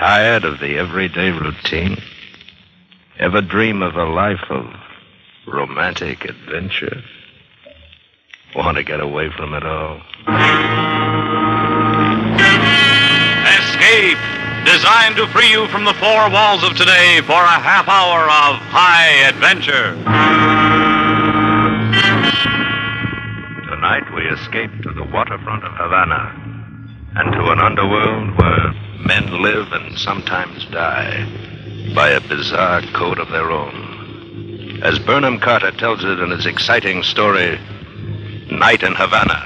Tired of the everyday routine? Ever dream of a life of romantic adventure? Want to get away from it all? Escape! Designed to free you from the four walls of today for a half hour of high adventure. Tonight we escape to the waterfront of Havana and to an underworld where men live and sometimes die by a bizarre code of their own. As Burnham Carter tells it in his exciting story, Night in Havana.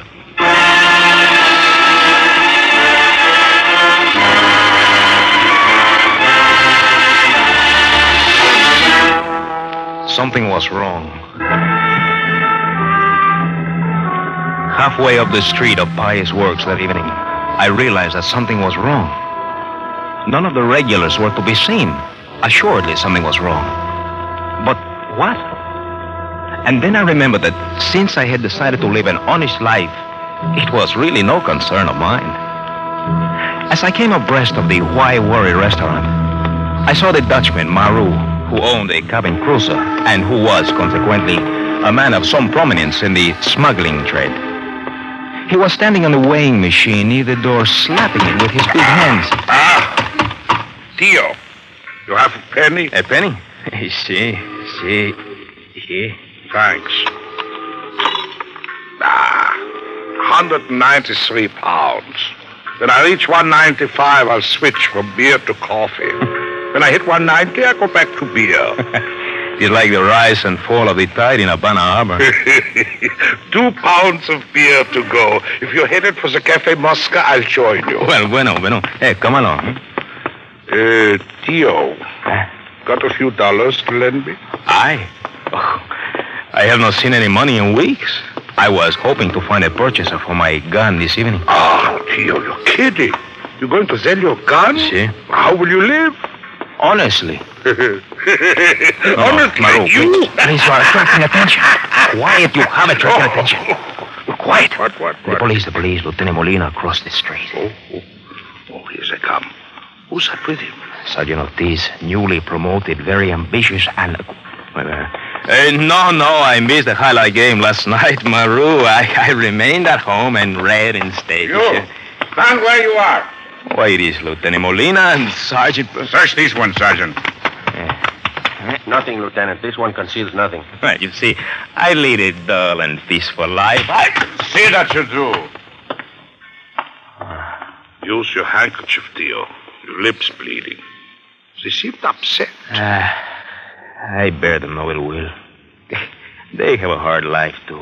Something was wrong. Halfway up the street of Pious Works that evening, I realized that something was wrong. None of the regulars were to be seen. Assuredly, something was wrong. But what? And then I remembered that since I had decided to live an honest life, it was really no concern of mine. As I came abreast of the Why Worry restaurant, I saw the Dutchman, Maru, who owned a cabin cruiser and who was, consequently, a man of some prominence in the smuggling trade. He was standing on the weighing machine near the door, slapping it with his big hands. Tio, you have a penny? A penny? See. Thanks. 193 pounds. When I reach 195, I'll switch from beer to coffee. When I hit 190, I go back to beer. It's like the rise and fall of the tide in Havana Harbor. 2 pounds of beer to go. If you're headed for the Cafe Mosca, I'll join you. Well, bueno. Hey, come along. Tio, got a few dollars to lend me? I have not seen any money in weeks. I was hoping to find a purchaser for my gun this evening. Oh, Tio, you're kidding. You're going to sell your gun? Si. How will you live? Honestly. Honestly, Maru, you... please, you are attracting attention. Quiet, you have attracted attention. Quiet. What? The police, Lieutenant Molina across the street. Oh, here they come. Who's that with him? Sergeant Ortiz, newly promoted, very ambitious, and... No, I missed the highlight game last night, Maru. I remained at home and read instead. You, stand where you are. Why, it is Lieutenant Molina and Sergeant... Search these ones, Sergeant. Nothing, Lieutenant. This one conceals nothing. Well, you see, I lead a dull and peaceful life. I see that you do. Use your handkerchief, Tio. Your lips bleeding. They seemed upset. I bear them no ill will. They have a hard life, too.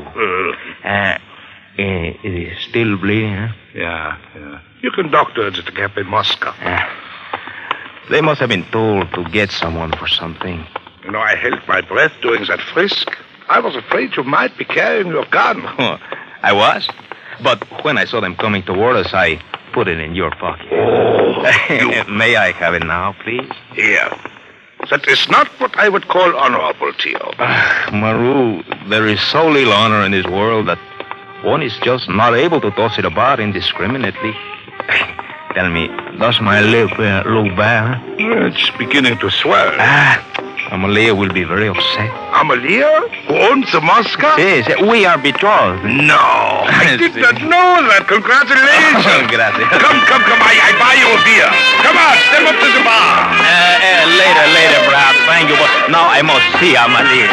It is still bleeding, huh? Yeah. You can doctor it at the Cafe Mosca. They must have been told to get someone for something. You know, I held my breath during that frisk. I was afraid you might be carrying your gun. I was? But when I saw them coming toward us, I put it in your pocket. May I have it now, please? Here. That is not what I would call honorable, Tio. Maru, there is so little honor in this world that one is just not able to toss it about indiscriminately. Tell me, does my lip look bad? It's beginning to swell. Amalia will be very upset. Amalia? Who owns the Mosca? Yes, we are betrothed. No, I did not know that. Congratulations. Gracias. Come. I buy you a beer. Come on, step up to the bar. Later, perhaps. Thank you, but now I must see Amalia.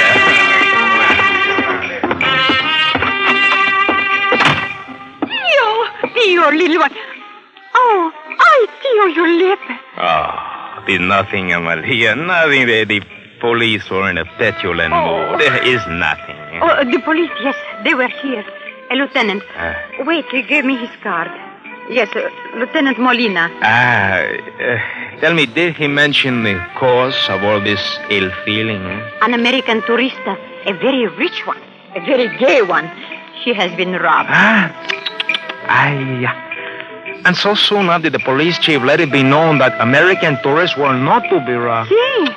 Tio, little one. Oh, I see your lip. Oh, did nothing, Amalia. Nothing. The police were in a petulant mood. There is nothing. Oh, the police, yes, they were here. Lieutenant, wait, he gave me his card. Yes, Lieutenant Molina. Tell me, did he mention the cause of all this ill feeling? An American tourista, a very rich one, a very gay one. She has been robbed. And so soon after the police chief let it be known that American tourists were not to be robbed. Si.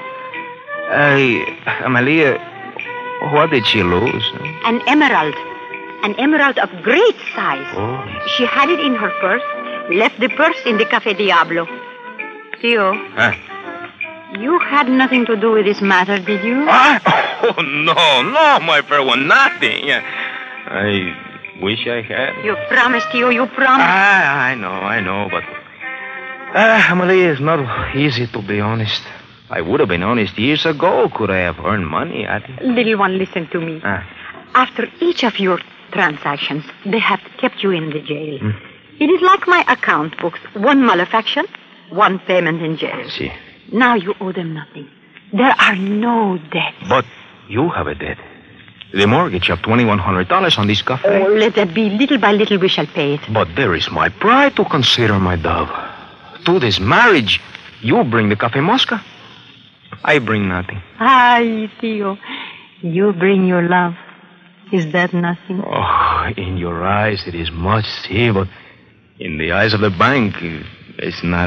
Amalia, what did she lose? An emerald of great size. Oh. She had it in her purse, left the purse in the Cafe Diablo. Theo, you had nothing to do with this matter, did you? Oh, no, my fair one, nothing. I wish I had. You promised, Theo, you promised. I know, but... Amalia, it's not easy to be honest. I would have been honest years ago. Could I have earned money? Little one, listen to me. After each of your transactions, they have kept you in the jail. It is like my account books. One malefaction, one payment in jail. See. Now you owe them nothing. There are no debts. But you have a debt. The mortgage of $2,100 on this cafe. Oh, let that be. Little by little we shall pay it. But there is my pride to consider, my dove. To this marriage, you bring the Cafe Mosca. I bring nothing. Ay, Theo, you bring your love. Is that nothing? Oh, in your eyes it is much, see, but in the eyes of the bank, it's not.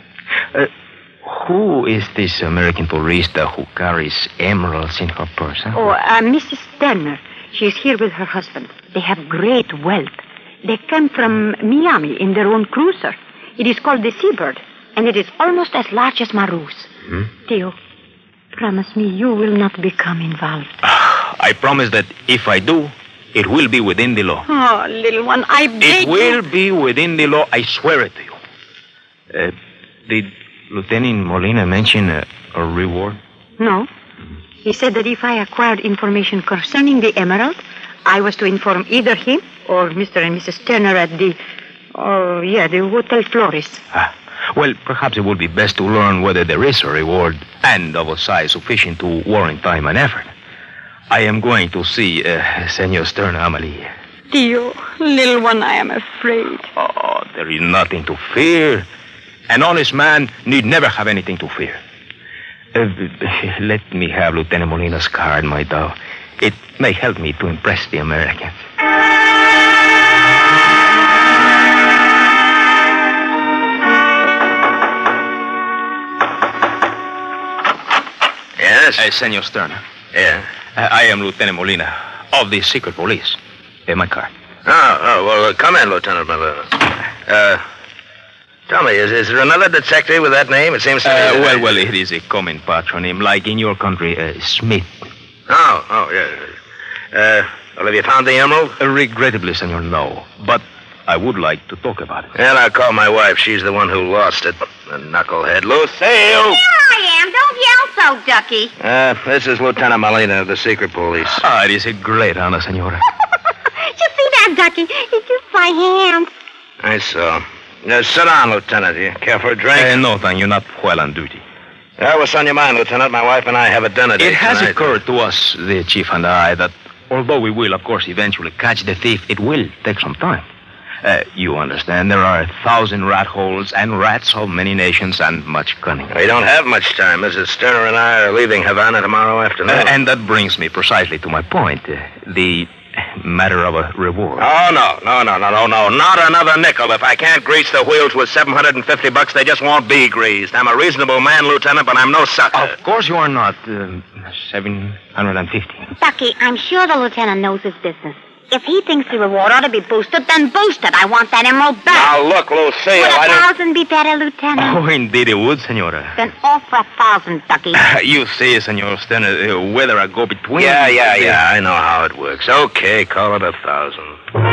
Who is this American tourista who carries emeralds in her purse? Huh? Oh, Mrs. Turner. She's here with her husband. They have great wealth. They came from Miami in their own cruiser. It is called the Seabird, and it is almost as large as Maru's. Theo, promise me you will not become involved. I promise that if I do, it will be within the law. Oh, little one, I beg It will be within the law. I swear it to you. Did Lieutenant Molina mention a reward? No. He said that if I acquired information concerning the emerald, I was to inform either him or Mr. and Mrs. Turner at the Hotel Flores. Well, perhaps it would be best to learn whether there is a reward and of a size sufficient to warrant time and effort. I am going to see Senor Stern, Amalie. Theo, little one, I am afraid. Oh, there is nothing to fear. An honest man need never have anything to fear. Let me have Lieutenant Molina's card, my dove. It may help me to impress the Americans. Yes? Senor Stern. Yeah? I am Lieutenant Molina of the secret police. My card. Well, come in, Lieutenant Molina. Tell me, is there another detective with that name? It seems to me... Well, it is a common patronym, like in your country, Smith. Yeah. Well, have you found the emerald? Regrettably, senor, no. But I would like to talk about it. Well, I'll call my wife. She's the one who lost it. The knucklehead. Lucille! Here I am. Don't yell so, Ducky. This is Lieutenant Molina of the secret police. It is a great honor, senora. Did you see that, Ducky? He kissed my hand. I saw. Sit down, Lieutenant. You care for a drink? No, thank you. Not while on duty. What's on your mind, Lieutenant? My wife and I have a dinner date It has tonight. occurred to us, the chief and I, that although we will, of course, eventually catch the thief, it will take some time. You understand, there are 1,000 rat holes and rats of many nations and much cunning. We don't have much time. Mrs. Sterner and I are leaving Havana tomorrow afternoon. And that brings me precisely to my point, the matter of a reward. Oh, no. Not another nickel. If I can't grease the wheels with $750, they just won't be greased. I'm a reasonable man, Lieutenant, but I'm no sucker. Of course you are not. 750. Ducky, I'm sure the lieutenant knows his business. If he thinks the reward ought to be boosted, then boost it. I want that emerald back. Now, look, Lucille, Would I don't... 1,000 be better, Lieutenant? Oh, indeed it would, senora. Then offer 1,000, Ducky. You see, senor Stenner, whether I go between... Yeah, I know how it works. Okay, call it 1,000.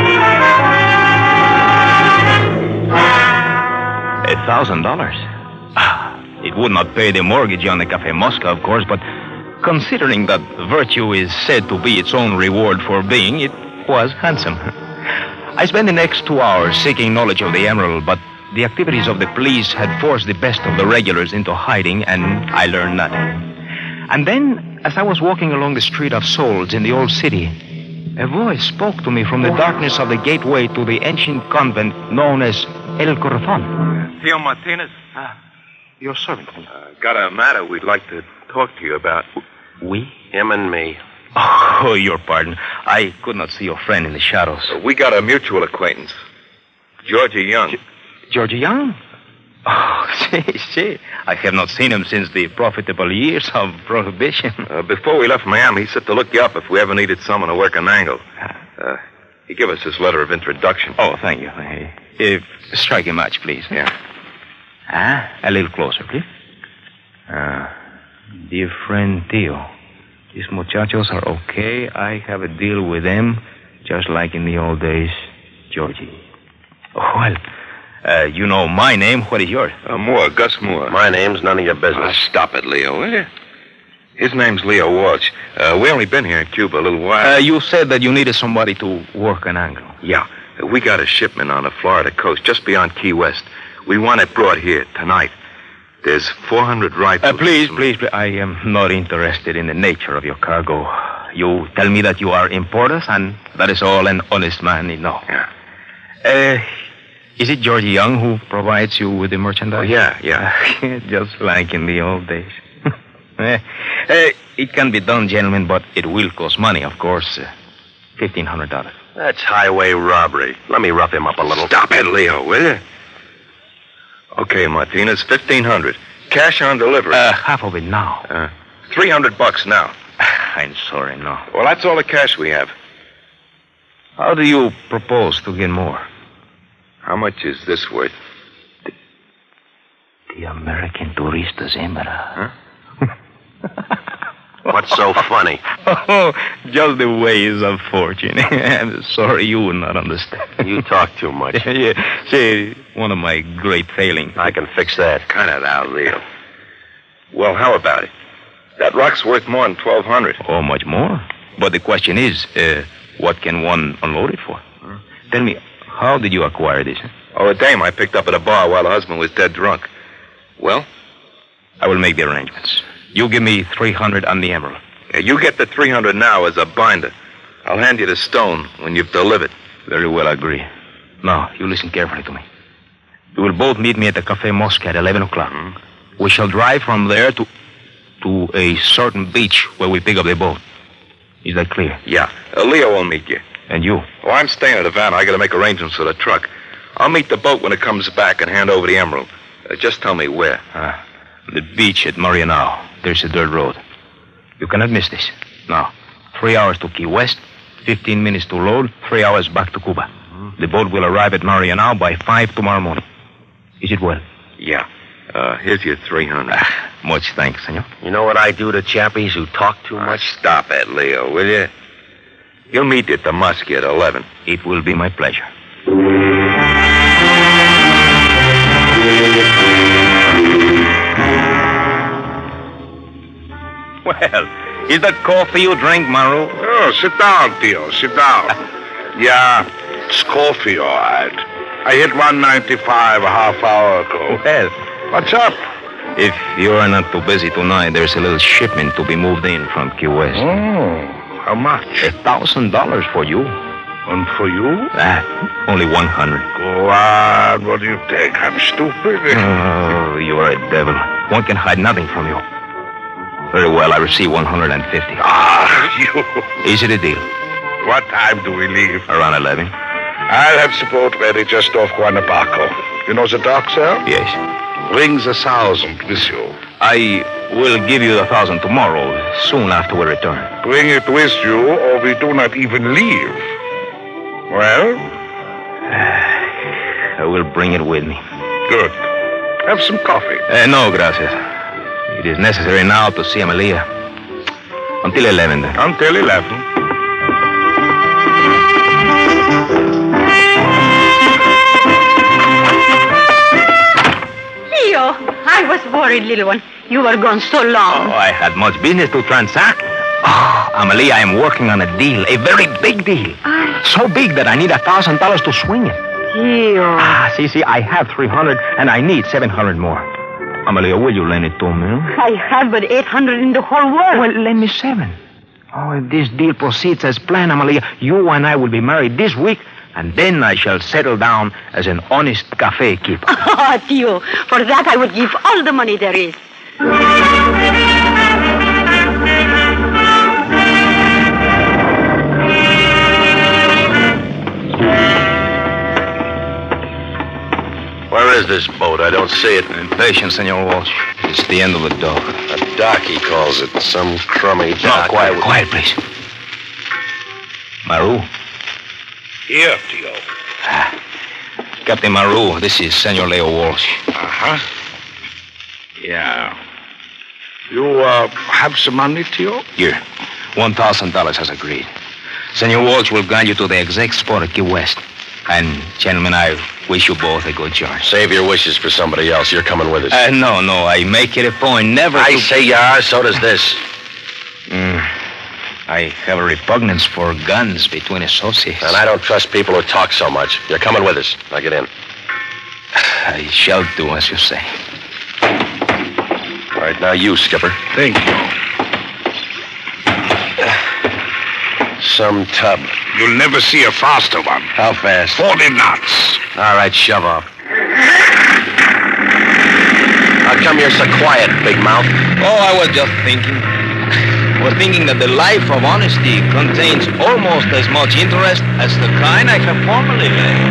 $1,000? It would not pay the mortgage on the Cafe Mosca, of course, but considering that virtue is said to be its own reward for being, it was handsome. I spent the next 2 hours seeking knowledge of the emerald, but the activities of the police had forced the best of the regulars into hiding, and I learned nothing. And then, as I was walking along the street of souls in the old city, a voice spoke to me from the darkness of the gateway to the ancient convent known as El Corazon. Theo Martinez. Your servant. Got a matter we'd like to talk to you about. We? Him and me. Oh, your pardon. I could not see your friend in the shadows. We got a mutual acquaintance. Georgia Young. Georgia Young? Oh, see. I have not seen him since the profitable years of Prohibition. Before we left Miami, he said to look you up if we ever needed someone to work an angle. He gave us his letter of introduction. Oh, thank you. Strike a match, please. Yeah. A little closer, please. Dear friend Theo, these muchachos are okay. I have a deal with them, just like in the old days. Georgie. Well, you know my name. What is yours? Moore, Gus Moore. My name's none of your business. Stop it, Leo, will you? His name's Leo Walsh. We only been here in Cuba a little while. You said that you needed somebody to work an angle. Yeah. We got a shipment on the Florida coast, just beyond Key West. We want it brought here tonight. There's 400 rifles. Please. I am not interested in the nature of your cargo. You tell me that you are importers, and that is all an honest man need know. Yeah. Is it Georgie Young who provides you with the merchandise? Yeah. Just like in the old days. It can be done, gentlemen, but it will cost money, of course. $1,500. That's highway robbery. Let me rough him up a little. Stop it, Leo, will you? Okay, Martinez, $1,500. Cash on delivery. Half of it now. $300 now. I'm sorry, no. Well, that's all the cash we have. How do you propose to get more? How much is this worth? The American Touristas Emera. What's so funny? Oh, just the ways of fortune. I'm sorry you would not understand. You talk too much. Yeah. See, one of my great failings. I can fix that. Cut it out, Leo. Well, how about it? That rock's worth more than $1,200. Oh, much more? But the question is, what can one unload it for? Tell me, how did you acquire this? Oh, a dame I picked up at a bar while her husband was dead drunk. Well? I will make the arrangements. You give me $300 on the emerald. Yeah, you get the $300 now as a binder. I'll hand you the stone when you've delivered. Very well, I agree. Now, you listen carefully to me. You will both meet me at the Café Mosca at 11 o'clock. We shall drive from there to a certain beach where we pick up the boat. Is that clear? Yeah. Leo will meet you. And you? Oh, I'm staying at Havana. I got to make arrangements for the truck. I'll meet the boat when it comes back and hand over the emerald. Just tell me where. The beach at Marianao. There's a dirt road. You cannot miss this. Now, 3 hours to Key West, 15 minutes to load, 3 hours back to Cuba. The boat will arrive at Marianao by 5 tomorrow morning. Is it well? Yeah. Here's your $300. Much thanks, senor. You know what I do to chappies who talk too much? Stop it, Leo, will you? You'll meet you at the Muskie at 11. It will be my pleasure. Well, is that coffee you drink, Maru? Oh, sit down, Theo. Sit down. Yeah, it's coffee, all right. I hit 195 a half hour ago. Well, What's up? if you are not too busy tonight, there's a little shipment to be moved in from Key West. Oh, how much? $1,000 for you. And for you? Only 100. Go on. What do you think? I'm stupid? Oh, you are a devil. One can hide nothing from you. Very well, I receive 150. You. Is it a deal? What time do we leave? Around 11? I'll have the boat ready just off Guanabaco. You know the dock, sir? Yes. Bring the 1,000 with you. I will give you the 1,000 tomorrow, soon after we return. Bring it with you, or we do not even leave. Well? I will bring it with me. Good. Have some coffee. No, gracias. It is necessary now to see Amelia. Until 11, then. Until 11. Leo, I was worried, little one. You were gone so long. Oh, I had much business to transact. Oh, Amelia, I am working on a deal, a very big deal. So big that I need $1,000 to swing it. Leo. See, I have 300 and I need 700 more. Amelia, will you lend it to me? I have but 800 in the whole world. Well, lend me 7. Oh, if this deal proceeds as planned, Amelia, you and I will be married this week, and then I shall settle down as an honest cafe keeper. Oh, Theo, for that I would give all the money there is. Where is this boat? I don't see it. Impatient, Senor Walsh. It's the end of the dock. A dock, he calls it. Some crummy dock. Quiet, please. Maru. Here, Theo. Captain Maru, this is Senor Leo Walsh. Uh-huh. Yeah. You, have some money, Tio? Here. $1,000 as agreed. Senor Walsh will guide you to the exact spot at Key West. And, gentlemen, I wish you both a good journey. Save your wishes for somebody else. You're coming with us. No. I make it a point never I to... say you are, so does this. I have a repugnance for guns between associates. And I don't trust people who talk so much. You're coming with us. Now get in. I shall do as you say. All right, now you, Skipper. Thank you. Some tub. You'll never see a faster one. How fast? 40 knots. All right, shove off. How come you're so quiet, big mouth? Oh, I was just thinking. Thinking that the life of honesty contains almost as much interest as the kind I have formerly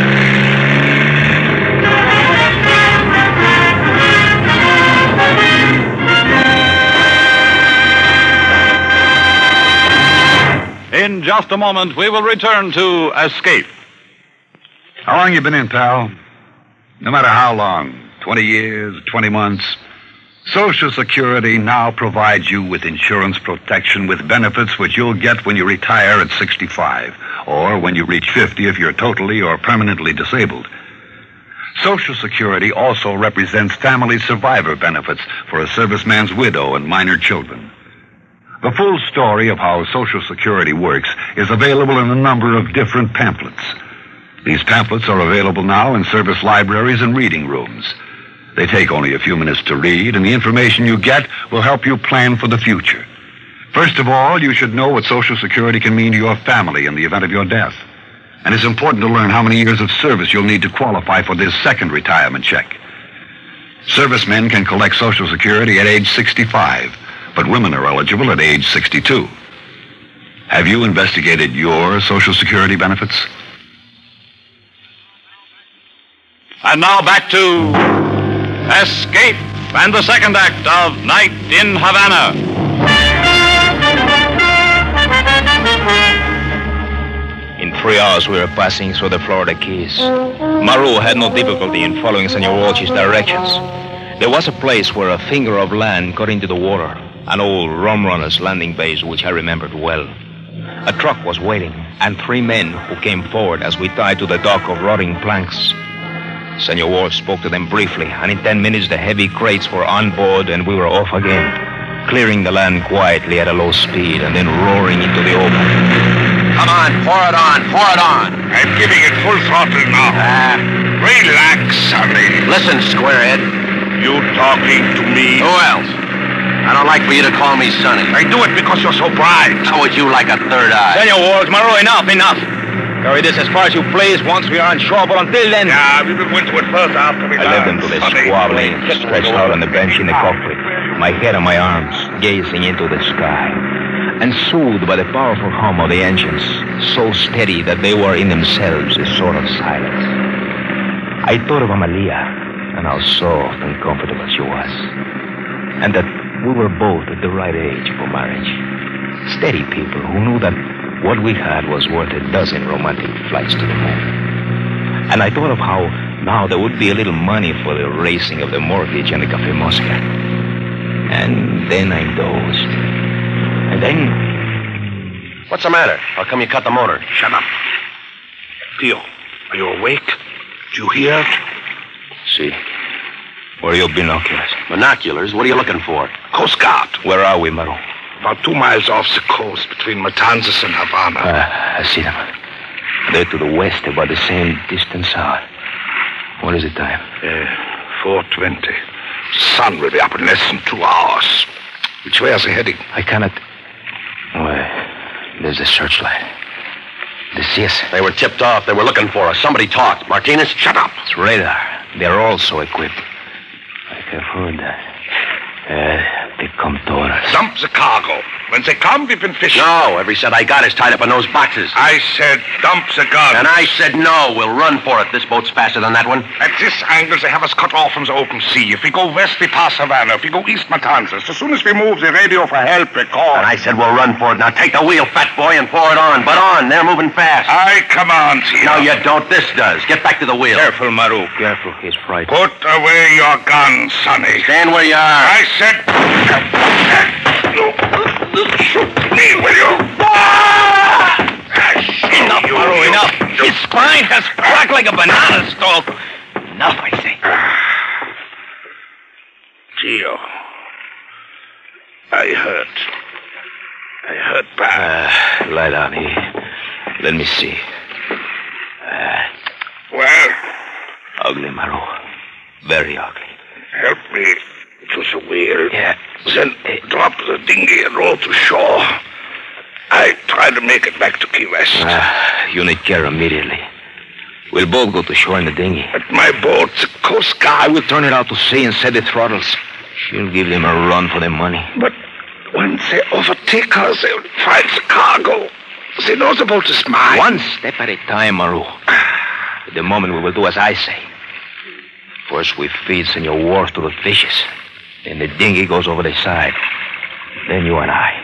led. In just a moment, we will return to Escape. How long you been in, pal? No matter how long, 20 years, 20 months... Social Security now provides you with insurance protection with benefits which you'll get when you retire at 65, or when you reach 50 if you're totally or permanently disabled. Social Security also represents family survivor benefits for a serviceman's widow and minor children. The full story of how Social Security works is available in a number of different pamphlets. These pamphlets are available now in service libraries and reading rooms. They take only a few minutes to read, and the information you get will help you plan for the future. First of all, you should know what Social Security can mean to your family in the event of your death. And it's important to learn how many years of service you'll need to qualify for this second retirement check. Servicemen can collect Social Security at age 65, but women are eligible at age 62. Have you investigated your Social Security benefits? And now back to Escape and the second act of Night in Havana. In 3 hours, we were passing through the Florida Keys. Maru had no difficulty in following Senor Walsh's directions. There was a place where a finger of land got into the water, an old rum runner's landing base which I remembered well. A truck was waiting, and 3 men who came forward as we tied to the dock of rotting planks. Senor Walsh spoke to them briefly, and in 10 minutes the heavy crates were on board and we were off again, clearing the land quietly at a low speed and then roaring into the open. Come on, pour it on. I'm giving it full throttle now. Relax, Sonny. Listen, squarehead. You talking to me? Who else? I don't like for you to call me Sonny. I do it because you're so bright. How would you like a third eye? Senor Walsh, Maru, enough. Carry this as far as you please once we are on shore, but until then... Yeah, we will go into it first after we I led them to the squabbling, stretched out on the bench in the cockpit, my head on my arms, gazing into the sky, and soothed by the powerful hum of the engines, so steady that they were in themselves a sort of silence. I thought of Amalia, and how soft and comfortable she was, and that we were both at the right age for marriage. Steady people who knew that what we had was worth a dozen romantic flights to the moon. And I thought of how now there would be a little money for the raising of the mortgage and the Café Mosca. And then I dozed. And then... What's the matter? How come you cut the motor? Shut up. Tio, are you awake? Do you hear it? See. Where are your binoculars? Binoculars? What are you looking for? Coast Guard. Where are we, Maru? About 2 miles off the coast between Matanzas and Havana. I see them. They're to the west, about the same distance out. What is the time? 4:20. Sun will be up in less than 2 hours. Which way is it heading? I cannot... there's a searchlight. They see us. They were tipped off. They were looking for us. Somebody talked. Martinez, shut up. It's radar. They're also equipped. I have heard that. They come toward us. Dump the cargo. When they come, we've been fishing. No, every cent I got is tied up in those boxes. I said dump the gun. And I said no. We'll run for it. This boat's faster than that one. At this angle, they have us cut off from the open sea. If we go west, we pass Havana. If we go east, Matanzas. As soon as we move, the radio for help, we call. And I said we'll run for it. Now take the wheel, fat boy, and pour it on. But on. They're moving fast. I command you. No, you don't. This does. Get back to the wheel. Careful, Maru. Careful. He's frightened. Put away your gun, Sonny. Stand where you are. I said... Shoot me, will you? Enough, Maru, enough. His spine has cracked like a banana stalk. Enough, I say. Gio. I hurt bad. Lie down here. Let me see. Well? Ugly, Maru. Very ugly. Help me to the wheel. Yeah. Then drop the dinghy and roll to shore. I try to make it back to Key West. You need care immediately. We'll both go to shore in the dinghy. But my boat, the Coast Guard... I will turn it out to sea and set the throttles. She'll give them a run for their money. But when they overtake us, they'll find the cargo. They know the boat is mine. One step at a time, Maru. At the moment, we will do as I say. First, we feed Senor Worf to the fishes. Then the dinghy goes over the side. Then you and I.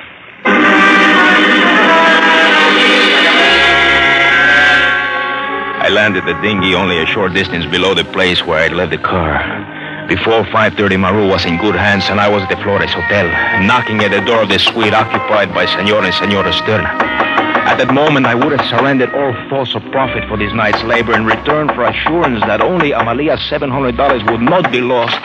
I landed the dinghy only a short distance below the place where I'd left the car. Before 5:30, Maru was in good hands, and I was at the Flores Hotel, knocking at the door of the suite occupied by Senor and Senora Sterna. At that moment, I would have surrendered all thoughts of profit for this night's labor in return for assurance that only Amalia's $700 would not be lost.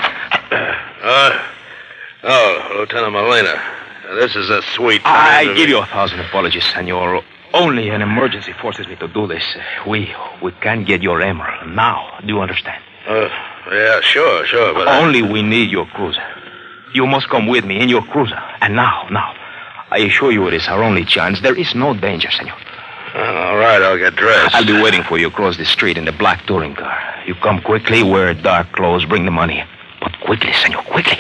Lieutenant Molina, this is a sweet... I give you 1,000 apologies, Senor. Only an emergency forces me to do this. We can't get your emerald now. Do you understand? Yeah, sure, but... Only we need your cruiser. You must come with me in your cruiser. And now, I assure you it is our only chance. There is no danger, Senor. All right, I'll get dressed. I'll be waiting for you across the street in the black touring car. You come quickly, wear dark clothes, bring the money. But quickly, Senor, quickly.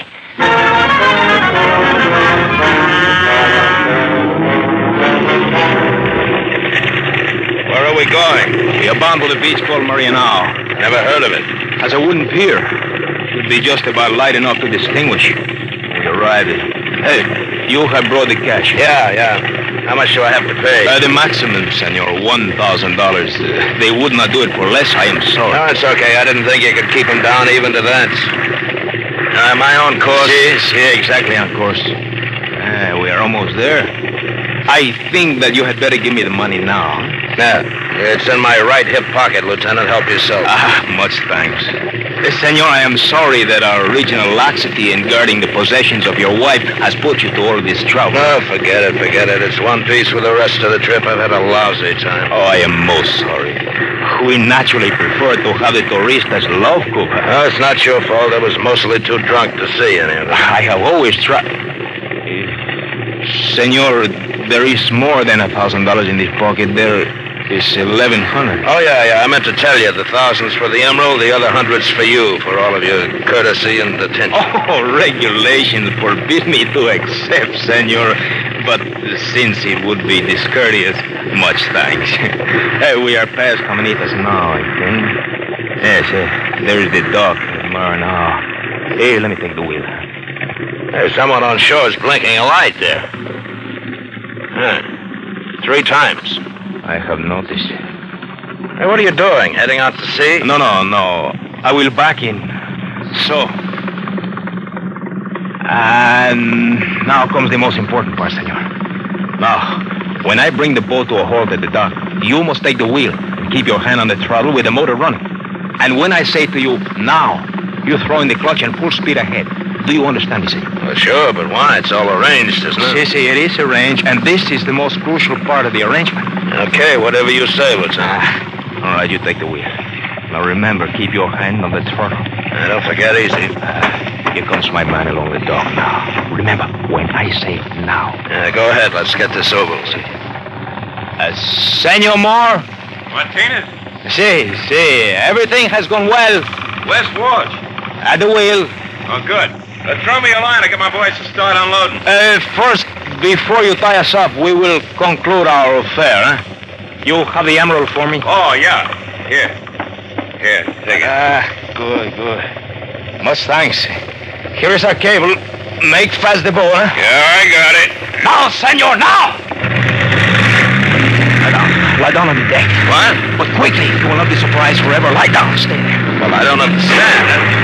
Where are we going? We are bound for the beach called Marianao. Never heard of it. Has a wooden pier. Should be just about light enough to distinguish. We arrived. Hey, you have brought the cash. Yeah. How much do I have to pay? The maximum, Senor, $1,000. They would not do it for less. I am sorry. No, it's okay. I didn't think you could keep them down even to that. Am I on course? Yes, exactly on course. We are almost there. I think that you had better give me the money now. Yeah, it's in my right hip pocket, Lieutenant. Help yourself. Much thanks. Senor, I am sorry that our original laxity in guarding the possessions of your wife has put you to all this trouble. No, forget it. It's one piece with the rest of the trip. I've had a lousy time. Oh, I am most sorry. We naturally prefer to have the touristas love Cuba. No, it's not your fault. I was mostly too drunk to see any of it. I have always tried. Senor, there is more than $1,000 in this pocket. There is 1,100. Oh, yeah. I meant to tell you. The 1,000's for the emerald, the other 100's for you, for all of your courtesy and attention. Oh, regulations forbid me to accept, Senor. But since it would be discourteous, much thanks. We are past Caminitas now, I think. Yes, there is the dock at Maranao. Here, let me take the wheel. There's someone on shore is blinking a light there. 3 times. I have noticed. Hey, what are you doing? Heading out to sea? No. I will back in. So. And now comes the most important part, Senor. Now, when I bring the boat to a halt at the dock, you must take the wheel and keep your hand on the throttle with the motor running. And when I say to you, now, you throw in the clutch and full speed ahead. Do you understand me, Senor? Well, sure, but why? It's all arranged, isn't it? See, it is arranged, and this is the most crucial part of the arrangement. Okay, whatever you say, Lieutenant. All right, you take the wheel. Now remember, keep your hand on the throttle. Don't forget easy. Here comes my man along the dock now. Remember, when I say now. Go ahead, let's get this over with. Senor Moore? Martinez? See, everything has gone well. West Watch. At the wheel. Oh, good. Throw me a line. I get my boys to start unloading. First, before you tie us up, we will conclude our affair, huh? You have the emerald for me? Oh, yeah. Here, take it. Good. Much thanks. Here is our cable. Make fast the boat, huh? Yeah, I got it. Now, senor, now! Lie down on the deck. What? But quickly, you will not be surprised forever. Lie down, stay there. Well, I don't understand.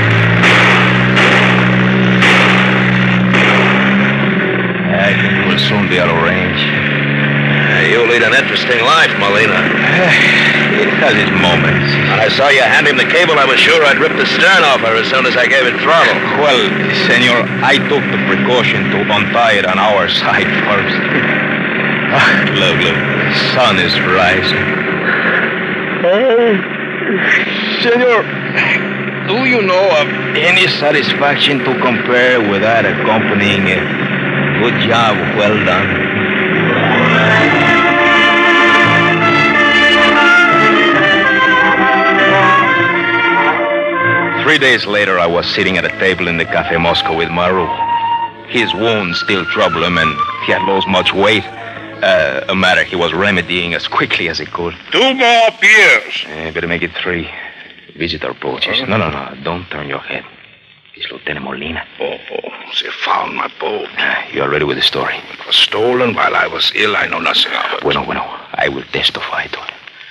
I think we'll soon be out of range. You lead an interesting life, Molina. It has its moments. When I saw you hand him the cable, I was sure I'd rip the stern off her as soon as I gave it throttle. Well, senor, I took the precaution to untie it on our side first. Look, the sun is rising. Senor, do you know of any satisfaction to compare with that accompanying a good job well done? 3 days later, I was sitting at a table in the Café Moscow with Maru. His wounds still troubled him, and he had lost much weight. A matter he was remedying as quickly as he could. 2 more beers. Better make it 3. Visitor approaches. No, don't turn your head. It's Lieutenant Molina. Oh, they found my boat. You are ready with the story? It was stolen while I was ill. I know nothing of it. Bueno. I will testify to it.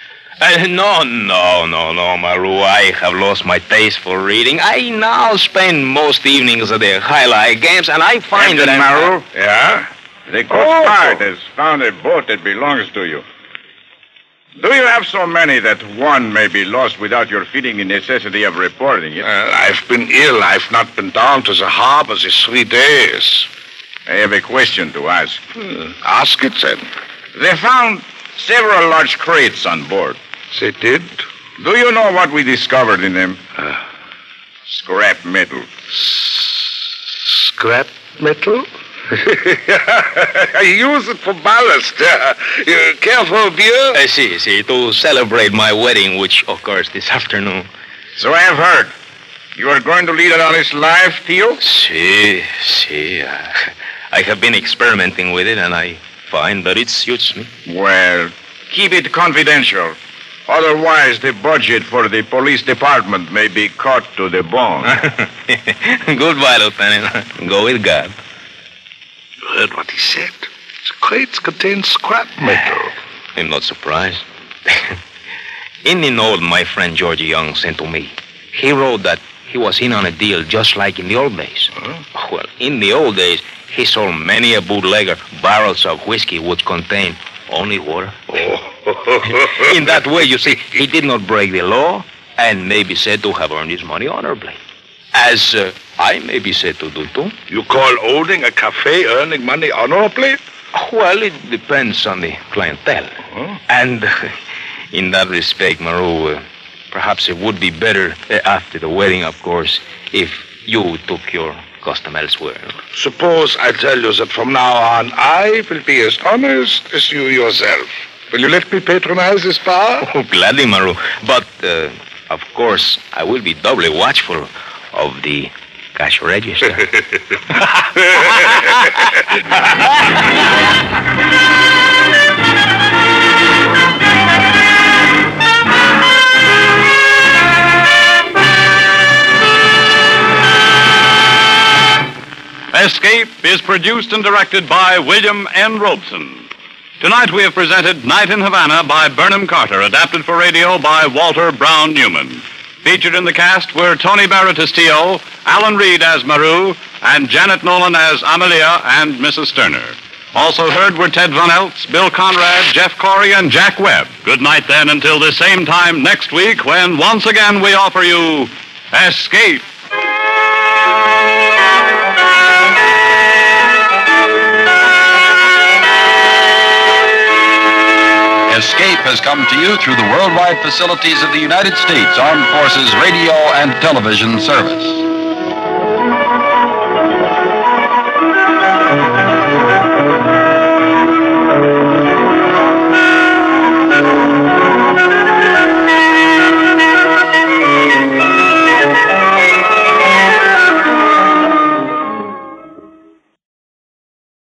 No, Maru. I have lost my taste for reading. I now spend most evenings at the highlight games, and I find that Maru? Yeah? The Coast Guard has found a boat that belongs to you. Do you have so many that one may be lost without your feeling the necessity of reporting it? I've been ill. I've not been down to the harbor these 3 days. I have a question to ask. Ask it, then. They found several large crates on board. They did? Do you know what we discovered in them? Scrap metal. Scrap metal? I use it for ballast. You care for a beer? See, to celebrate my wedding, which occurs this afternoon. So I have heard. You are going to lead an honest life, Tio? See. I have been experimenting with it, and I find that it suits me. Well, keep it confidential. Otherwise, the budget for the police department may be cut to the bone. Goodbye, Lieutenant. Go with God. You heard what he said. The crates contain scrap metal. I'm not surprised. In the note my friend Georgie Young sent to me, he wrote that he was in on a deal just like in the old days. Huh? Well, in the old days, he sold many a bootlegger barrels of whiskey which contained only water. In that way, you see, he did not break the law and may be said to have earned his money honorably. As I may be said to do too. You call owning a cafe earning money honorably? Well, it depends on the clientele. Huh? And in that respect, Maru, perhaps it would be better after the wedding, of course, if you took your custom elsewhere. Suppose I tell you that from now on, I will be as honest as you yourself. Will you let me patronize this bar? Oh, gladly, Maru. But, of course, I will be doubly watchful of the cash register. Escape is produced and directed by William N. Robeson. Tonight we have presented Night in Havana by Burnham Carter, adapted for radio by Walter Brown Newman. Featured in the cast were Tony Barrett as Tio, Alan Reed as Maru, and Janet Nolan as Amelia and Mrs. Sterner. Also heard were Ted Von Eltz, Bill Conrad, Jeff Corey, and Jack Webb. Good night then until the same time next week when once again we offer you Escape. Escape has come to you through the worldwide facilities of the United States Armed Forces Radio and Television Service.